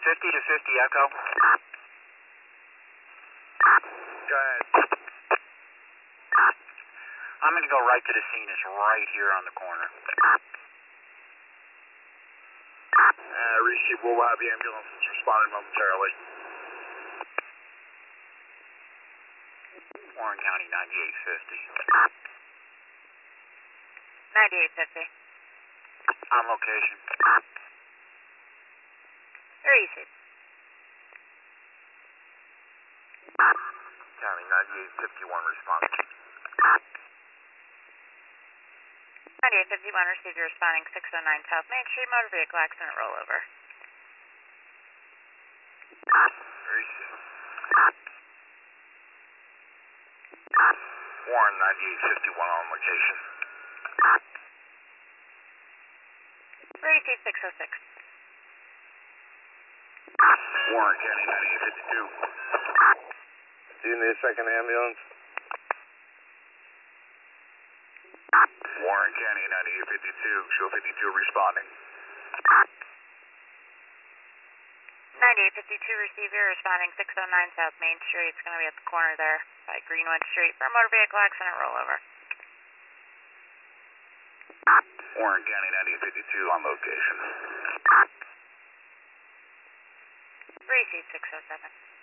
50 to 50 Echo. Go ahead. I'm going to go right to the scene. It's right here on the corner. Receive, we'll have the ambulance responding momentarily. Warren County 9850. 9850. On location. Receive. County 9851 responding. 9851, received. You're responding 609 South Main Street, motor vehicle accident rollover. Receive. Warren 9851 on location. Receive 606. Warren County 9852. Do you need a second ambulance? Warren County 9852, show 52 responding. 9852, receiver, responding 609 South Main Street. It's going to be at the corner there by Greenwood Street for a motor vehicle accident rollover. Warren County 9852 on location. Receive 607.